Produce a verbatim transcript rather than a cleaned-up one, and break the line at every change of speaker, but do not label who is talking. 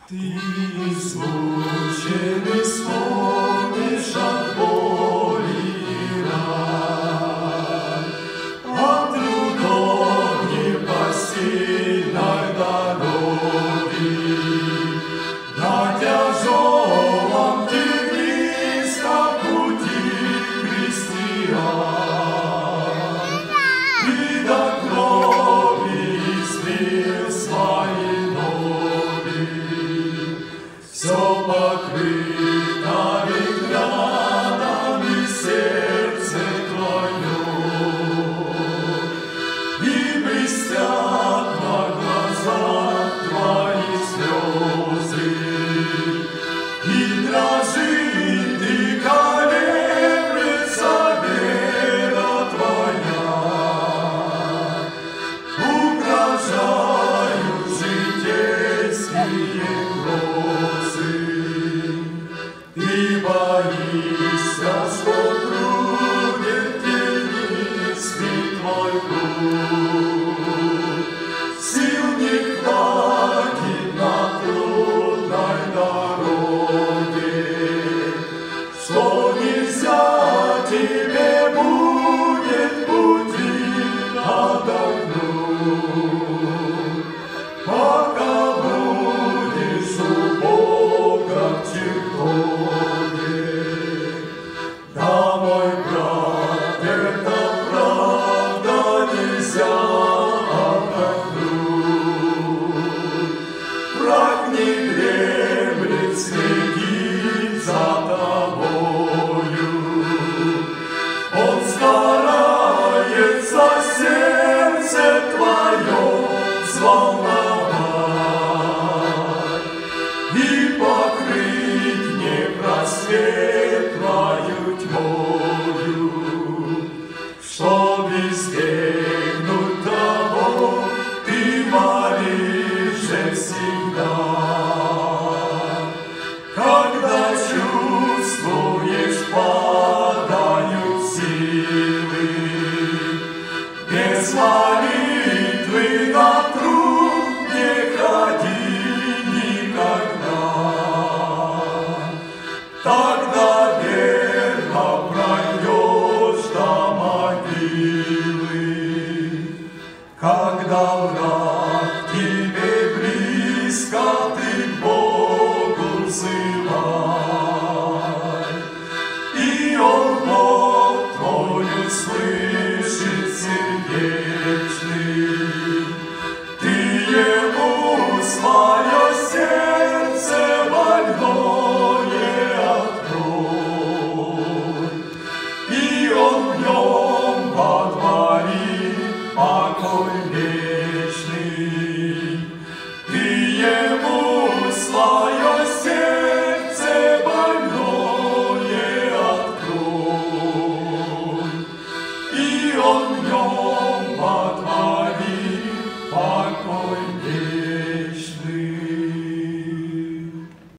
Ты измучен и стонешь от боли и ран, от трудов непосильной дороги, на тяжелом тернистом пути христиан. Ты до крови излил свои ноги, все покрыто ветрянами сердце твое, и блестят на глазах твои слезы, и дрожит, и колеблется вера твоя, угрожают житейские грозы. Ты боишься, что труден тернистый твой путь, сил не хватит на трудной дороге, что нельзя тебе будет пути отдохнуть, пока будешь у Бога в чертоге. Да, мой брат, это правда, нельзя отдохнуть. Враг не дремлет, следит за тобою. Он старается сердце твое взволновать и покрыть непросветлою тьмою, чтоб избегнуть того, ты молишься всегда. Когда чувствуешь, падают силы, без молитвы на труд не ходи никогда. Тогда верно пройдешь до могилы. Когда враг к тебе близко, ты к Богу взывай, и Он Бог твой услышит сердечный. Ты Ему свое сердце больное открой, и Он в нем водворит покой вечный.